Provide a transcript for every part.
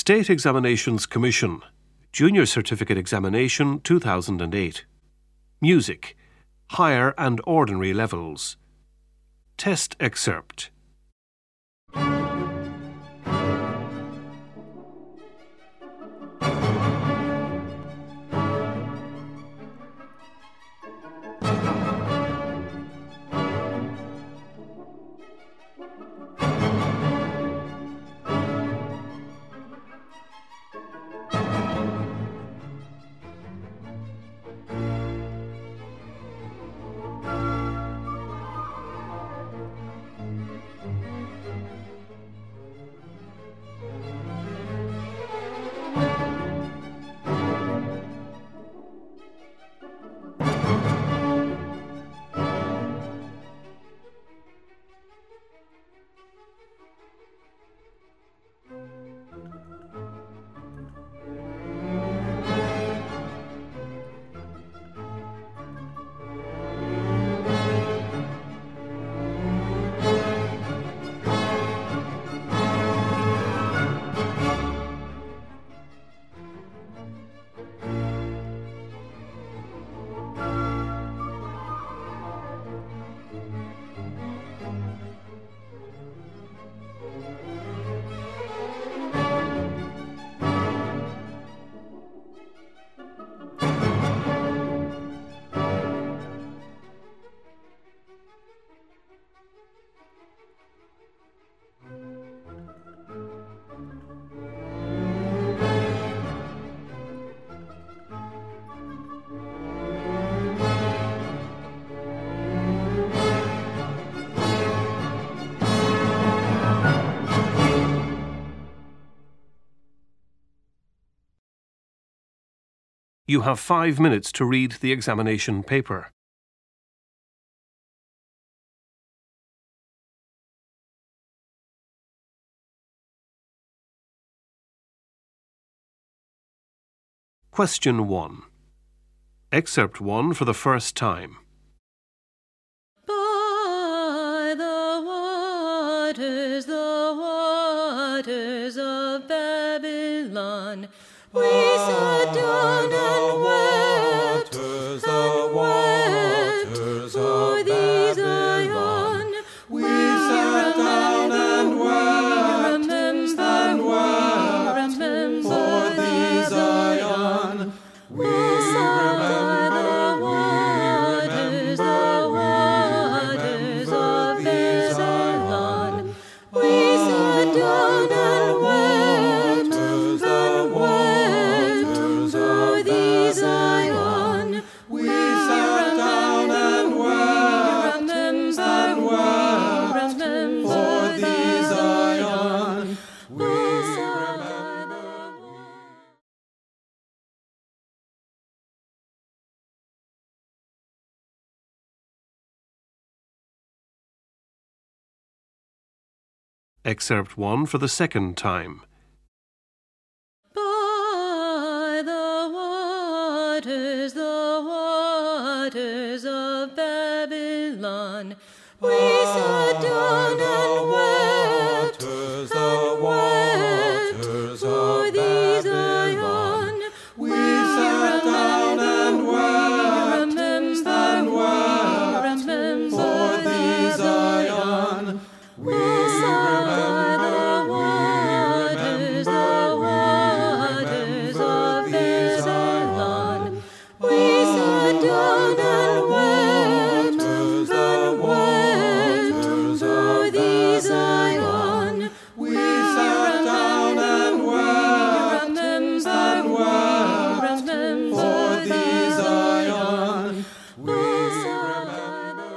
State Examinations Commission, Junior Certificate Examination 2008. Music, Higher and Ordinary Levels. Test excerpt. You have 5 minutes to read the examination paper. Question 1. Excerpt 1 for the first time. By the waters of Babylon, we sat down and wept, for thee, Zion. We sat down and wept, for thee, Zion. We remember the waters of Babylon. We sat down and wept, for thee, Zion. We sat down and wept, for thee, Zion. We remember. Excerpt 1 for the second time. By the waters of Babylon, we sat down and wept, for thee, Zion. We sat down and wept, for thee, Zion. We remember the waters of Babylon. We sat down and wept, for thee, Zion. We sat down and wept, for thee, Zion. We remember.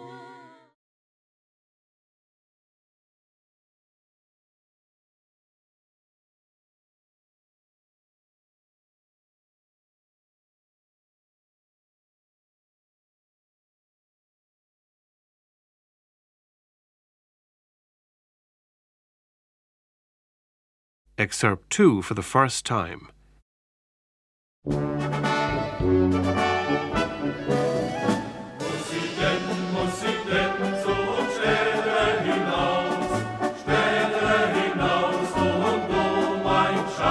Excerpt 2 for the first time. Schneller hinaus, und mein Schatz.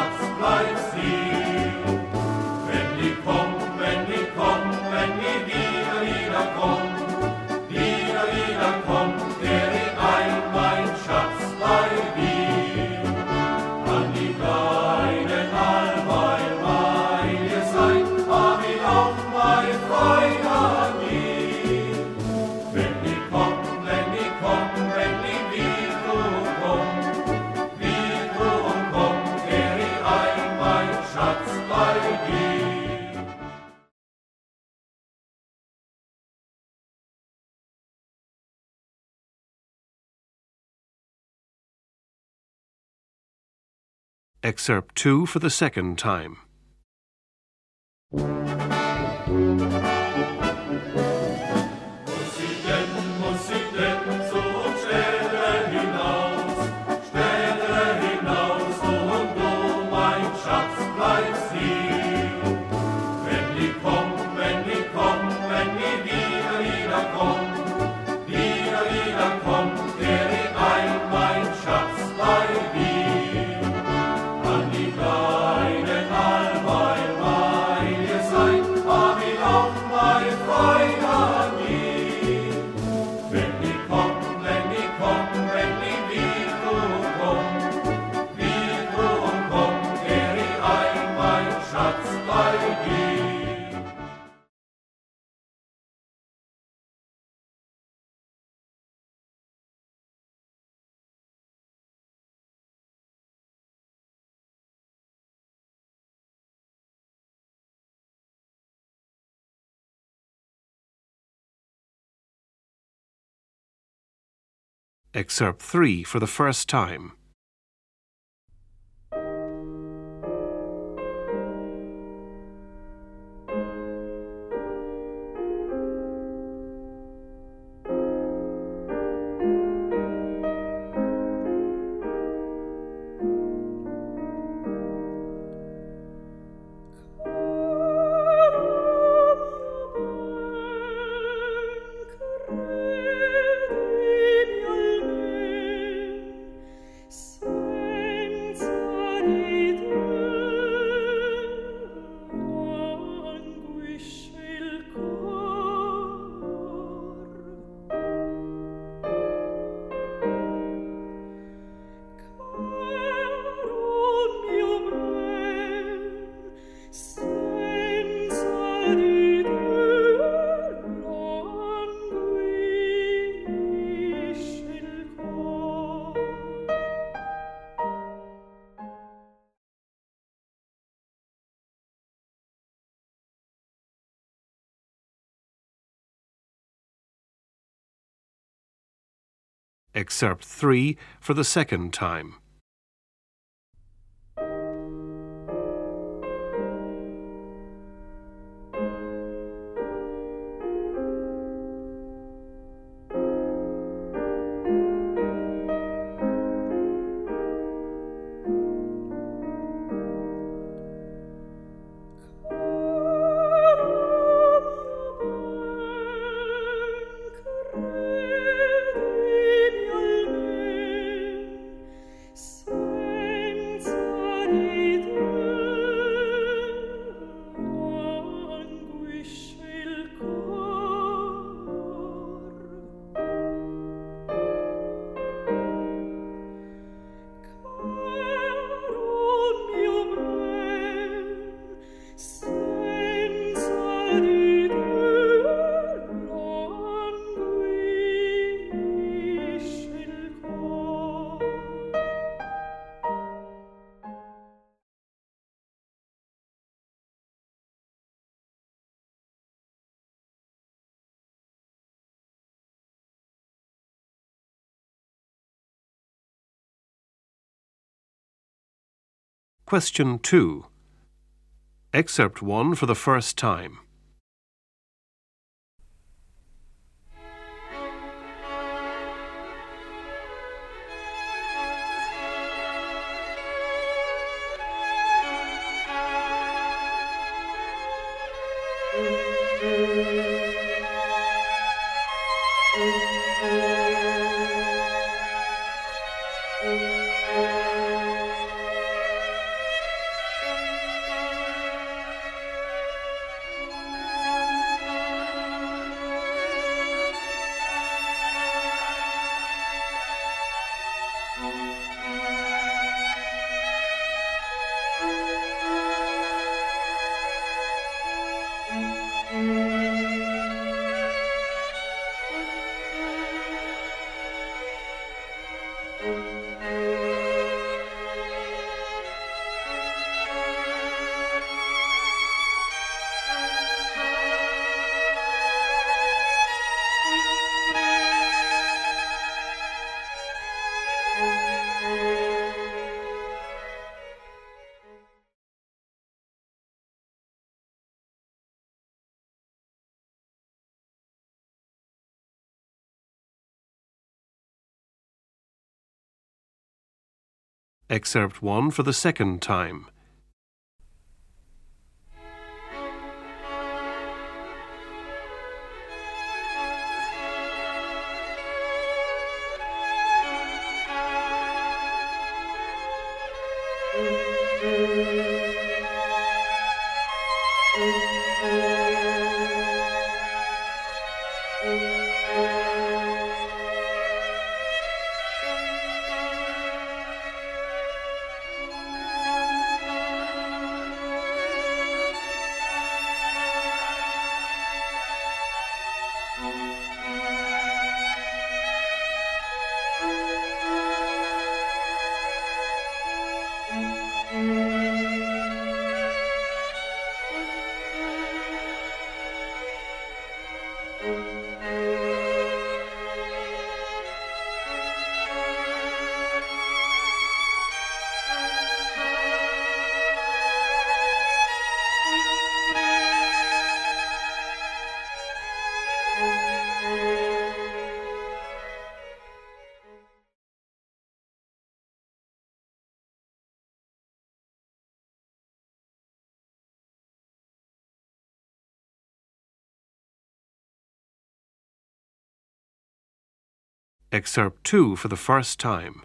Excerpt 2 for the second time. Muss ich denn so schnell hinaus, wo mein Schatz bleibt sie. Wenn die kommt, wenn die wieder kommt, der ich ein, mein Schatz bei dir. An die kleinen allweil meine sein, hab ich auch mein Freund an die. Wenn die kommt, wenn die wieder kommt, der ich ein, mein Schatz bei dir. Excerpt 3 for the first time. Excerpt 3 for the second time. Question 2. Excerpt 1 for the first time. Excerpt 1 for the second time. Excerpt 2 for the first time.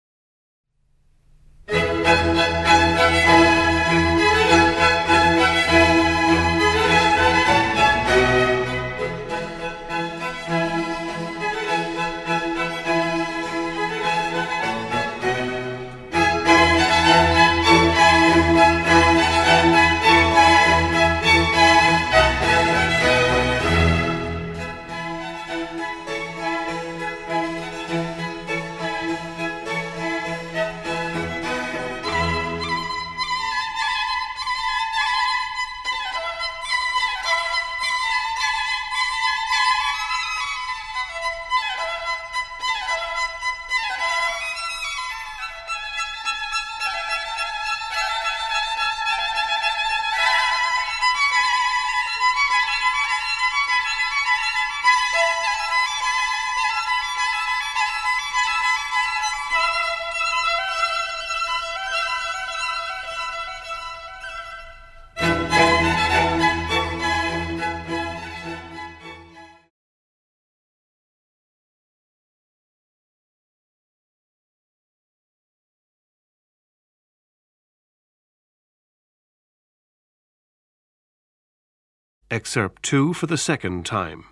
Excerpt 2 for the second time.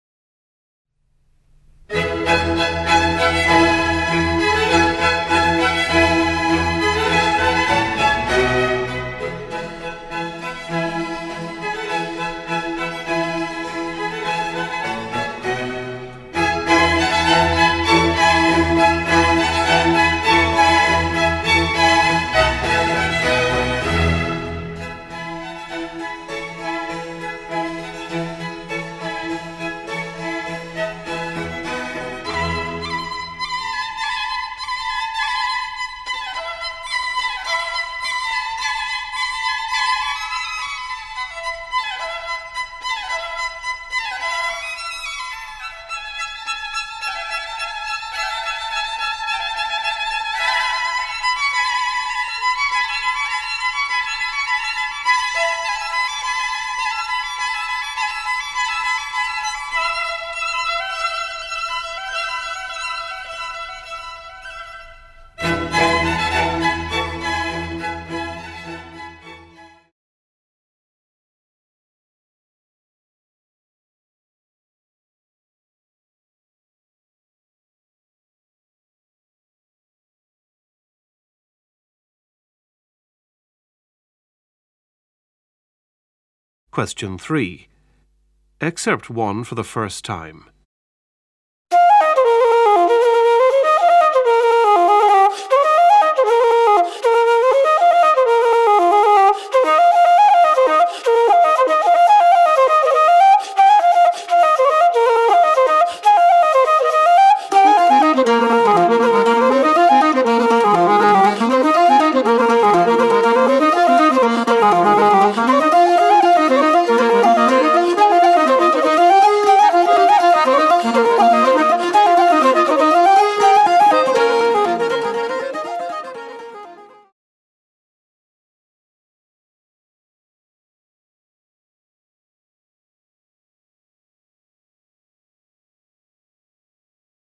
Question 3. Excerpt 1 for the first time.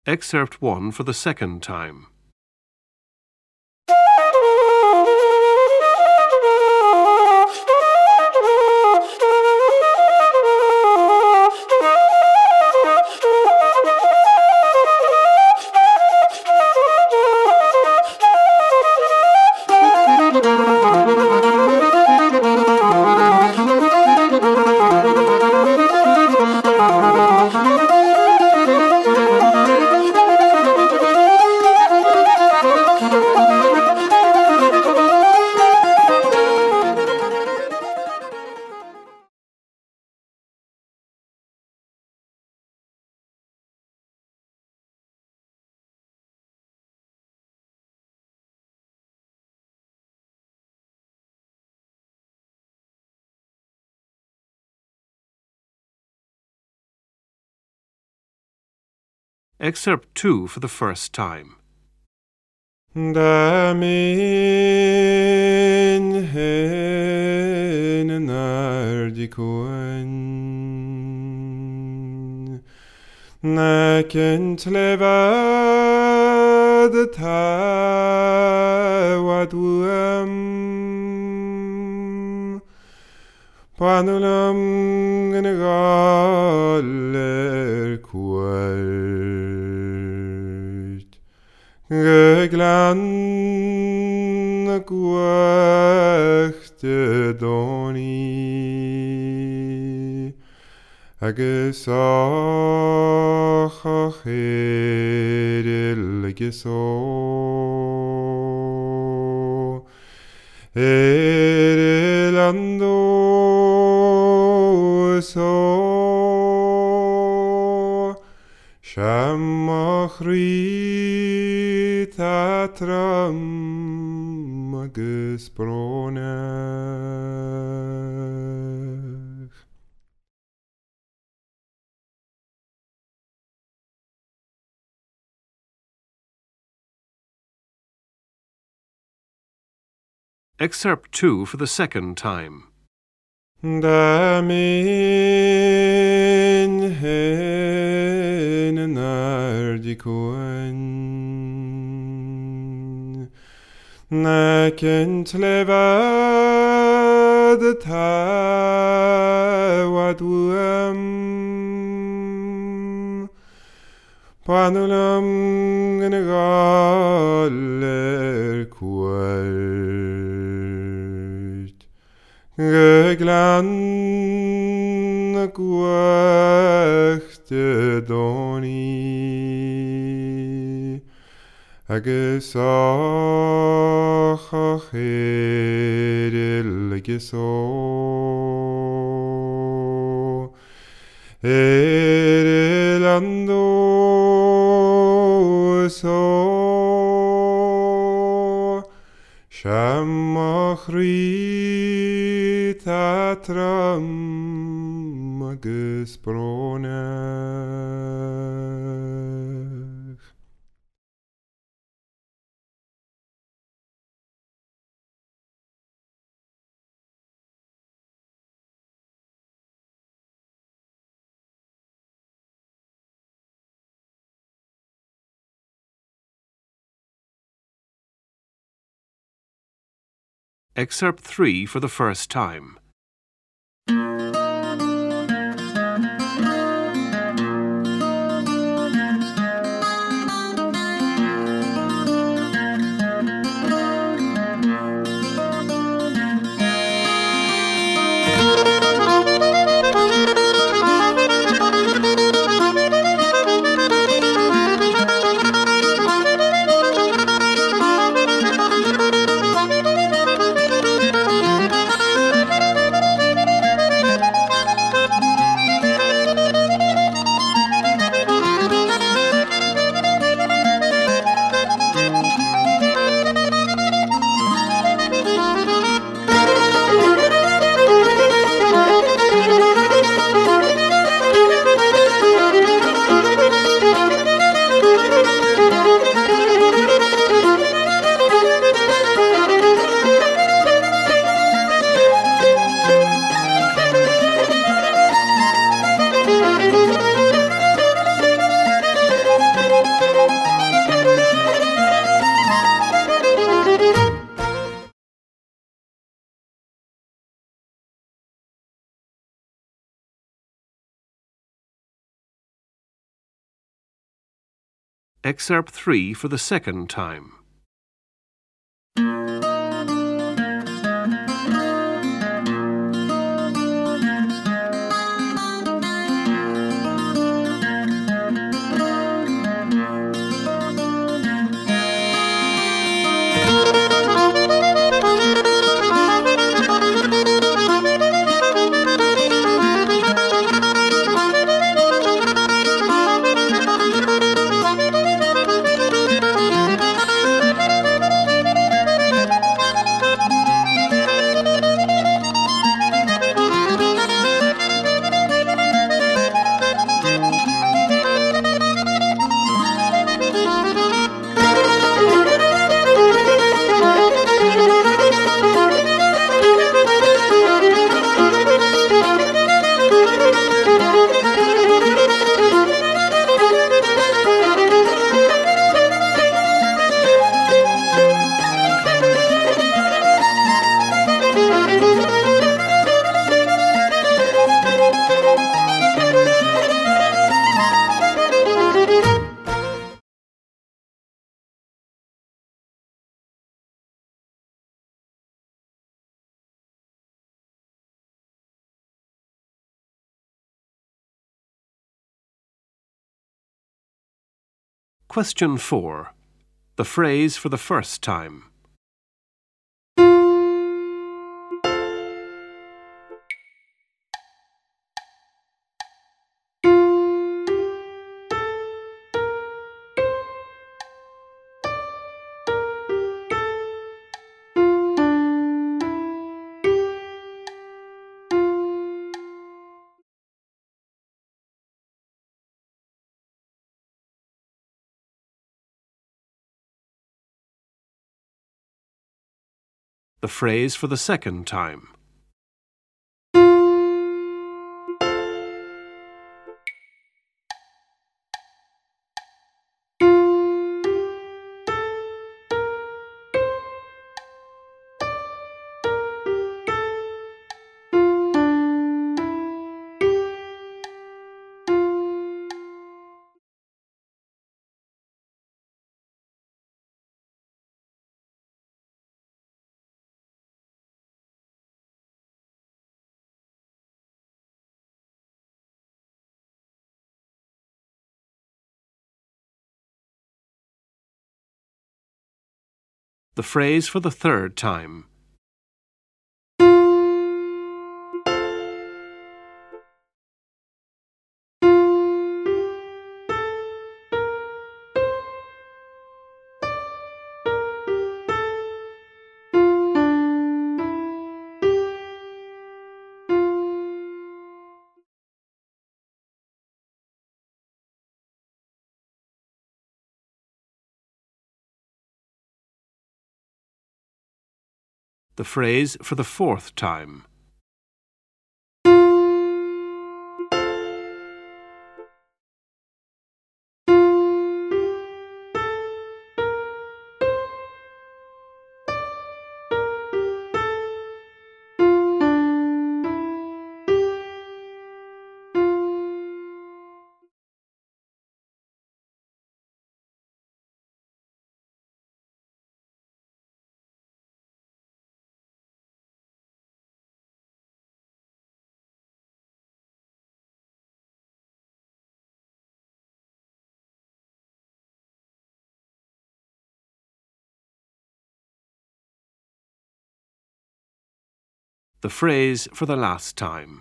Excerpt 1 for the second time. Excerpt 2 for the first time. Damin hen nardikoen Nakent levad tawaduam Panulam gnegaler kuert Glan gwachte doni Agesach acherel geso Erelando so Shamachri tatram gespronen Excerpt 2 for the second time. Damin hen nardikoen Nakent levad tawaduam Panulam gnegaler kuert Glan gwachte doni Agesach acherel geso Erelando so Shamachri tatram gespronen Excerpt 3 for the first time. Excerpt 3 for the second time. Question 4. The phrase for the first time. The phrase for the second time. The phrase for the third time. The phrase for the fourth time. The phrase for the last time.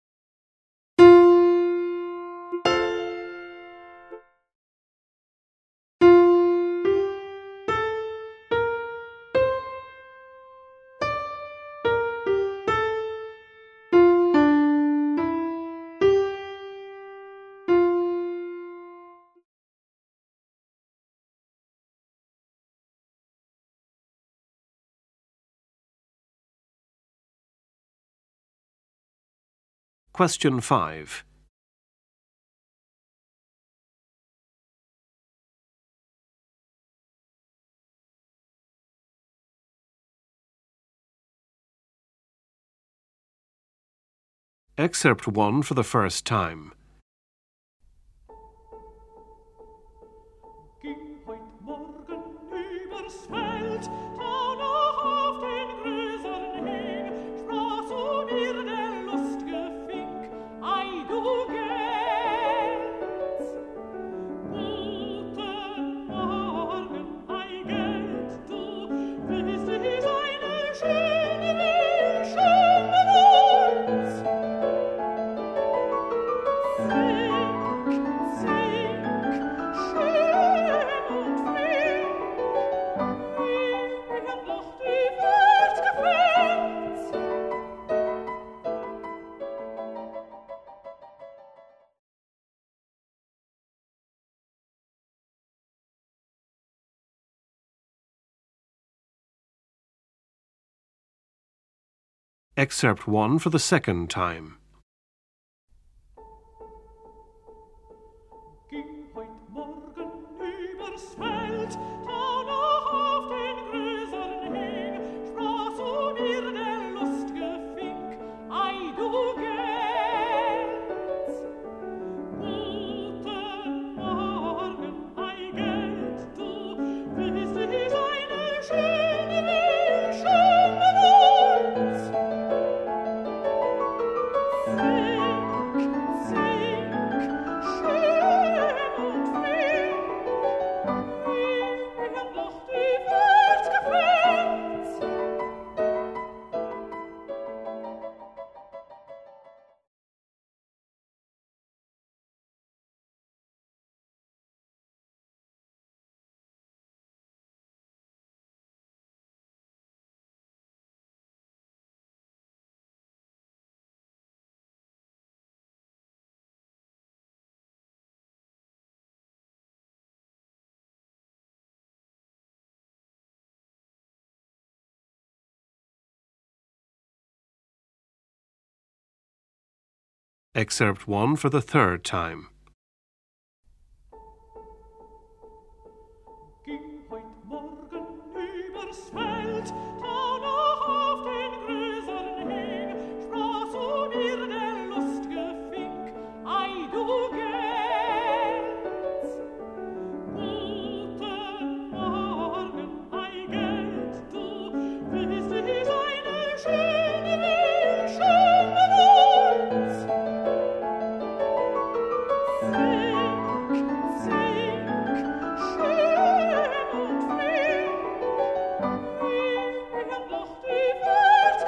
Question 5. Excerpt 1 for the first time. Ging Excerpt 1 for the second time. Ging heut Morgen übers Feld, da noch auf den größeren Heg, sprach zu mir der lustige Fink: Ei, du Gelt! Guten Morgen, ei, Gelt, du bist eine schöne Welt, schöne Welt. Zink, zink, schön und flink, wie mir doch die Welt gefällt. Excerpt 1 for the third time.